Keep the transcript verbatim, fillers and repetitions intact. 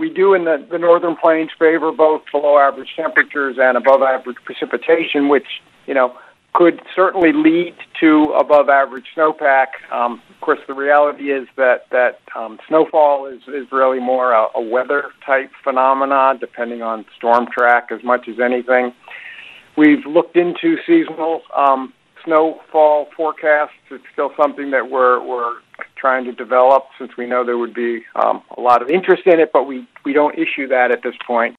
we do in the, the northern plains favor both below average temperatures and above average precipitation, which, you know, could certainly lead to above average snowpack. Um, of course, the reality is that, that um, snowfall is, is really more a, a weather type phenomena, depending on storm track as much as anything. We've looked into seasonal um, snowfall forecasts. It's still something that we're, we're trying to develop, since we know there would be um, a lot of interest in it, but we, we don't issue that at this point.